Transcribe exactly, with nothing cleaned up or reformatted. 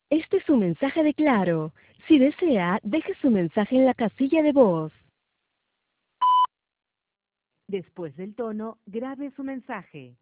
Este es un mensaje de Claro. Si desea, deje su mensaje en la casilla de voz. Después del tono, grabe su mensaje.